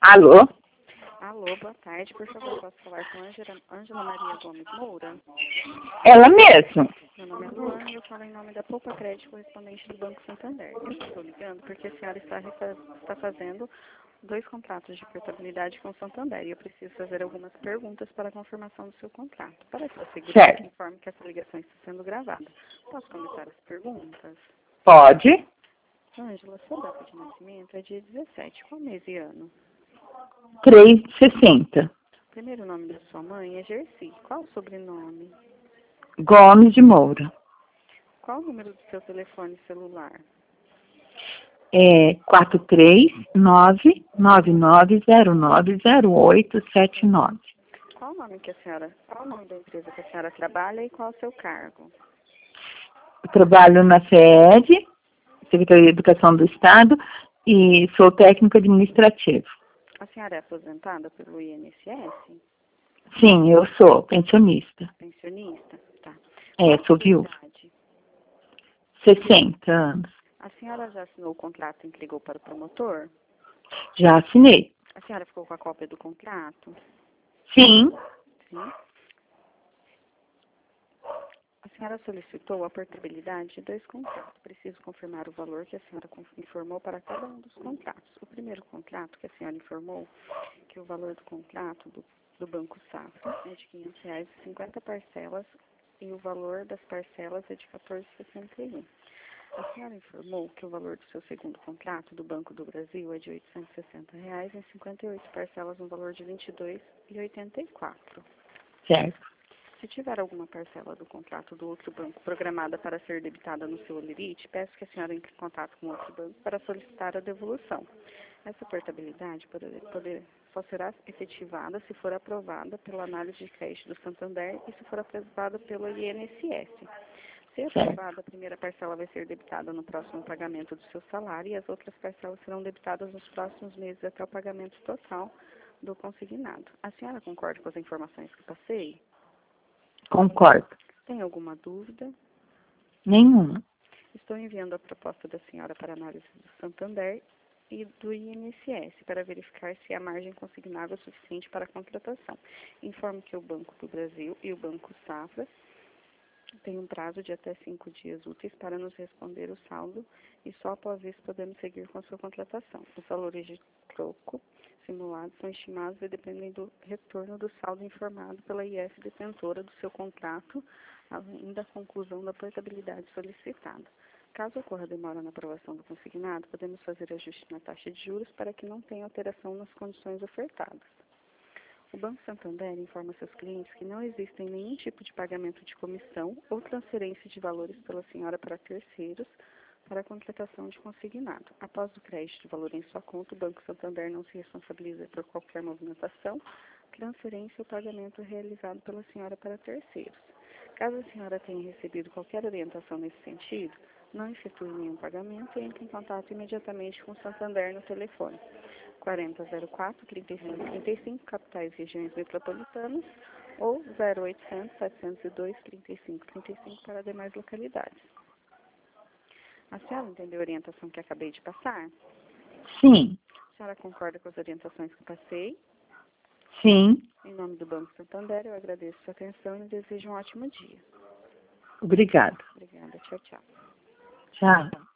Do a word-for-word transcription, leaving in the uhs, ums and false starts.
Alô? Alô, boa tarde. Por favor, posso falar com Ângela, Ângela Maria Gomes Moura? Ela mesmo. Meu nome é Luana e eu falo em nome da Poupa Crédito, correspondente do Banco Santander. Eu estou ligando porque a senhora está, está fazendo dois contratos de portabilidade com o Santander e eu preciso fazer algumas perguntas para a confirmação do seu contrato. Para sua segurança, Certo. informe que essa ligação está sendo gravada. Posso começar as perguntas? Pode. Ângela, sua data de nascimento é dia dezessete. Qual mês e ano? três e sessenta. O primeiro nome da sua mãe é Gerci. Qual o sobrenome? Gomes de Moura. Qual o número do seu telefone celular? É quatro três nove nove nove zero nove zero oito sete nove. Qual o nome que a senhora, qual o nome da empresa que a senhora trabalha e qual o seu cargo? Eu trabalho na S E D, Secretaria de Educação do Estado, e sou técnico administrativo. A senhora é aposentada pelo I N S S? Sim, eu sou pensionista. Pensionista? Tá. É, Qual a sou sua viúva. idade? sessenta anos. A senhora já assinou o contrato e entregou para o promotor? Já assinei. A senhora ficou com a cópia do contrato? Sim. Sim. A senhora solicitou a portabilidade de dois contratos. Preciso confirmar o valor que a senhora informou para cada um dos contratos. O primeiro contrato que a senhora informou que o valor do contrato do, do Banco Safra é de quinhentos reais e cinquenta parcelas e o valor das parcelas é de quatorze reais e sessenta e um. A senhora informou que o valor do seu segundo contrato do Banco do Brasil é de oitocentos e sessenta reais em cinquenta e oito parcelas no valor de vinte e dois reais e oitenta e quatro centavos. Certo. Se tiver alguma parcela do contrato do outro banco programada para ser debitada no seu limite, peço que a senhora entre em contato com outro banco para solicitar a devolução. Essa portabilidade poder, poder, só será efetivada se for aprovada pela análise de crédito do Santander e se for aprovada pelo I N S S. Se aprovada, a primeira parcela vai ser debitada no próximo pagamento do seu salário e as outras parcelas serão debitadas nos próximos meses até o pagamento total do consignado. A senhora concorda com as informações que passei? Concordo. Tem alguma dúvida? Nenhuma. Estou enviando a proposta da senhora para análise do Santander e do I N S S para verificar se a margem consignável é suficiente para a contratação. Informo que o Banco do Brasil e o Banco Safra têm um prazo de até cinco dias úteis para nos responder o saldo e só após isso podemos seguir com a sua contratação. Os valores de troco simulados são estimados e dependem do retorno do saldo informado pela I F detentora do seu contrato, além da conclusão da portabilidade solicitada. Caso ocorra demora na aprovação do consignado, podemos fazer ajuste na taxa de juros para que não tenha alteração nas condições ofertadas. O Banco Santander informa seus clientes que não existem nenhum tipo de pagamento de comissão ou transferência de valores pela senhora para terceiros para a contratação de consignado. Após o crédito de valor em sua conta, o Banco Santander não se responsabiliza por qualquer movimentação, transferência ou pagamento realizado pela senhora para terceiros. Caso a senhora tenha recebido qualquer orientação nesse sentido, não efetue nenhum pagamento e entre em contato imediatamente com o Santander no telefone quarenta zero quatro, trinta e cinco trinta e cinco, capitais e regiões metropolitanas, ou zero oitocentos, setecentos e dois, trinta e cinco trinta e cinco para demais localidades. A senhora entendeu a orientação que acabei de passar? Sim. A senhora concorda com as orientações que passei? Sim. Em nome do Banco Santander, eu agradeço a sua atenção e desejo um ótimo dia. Obrigada. Obrigada. Tchau, tchau. Tchau.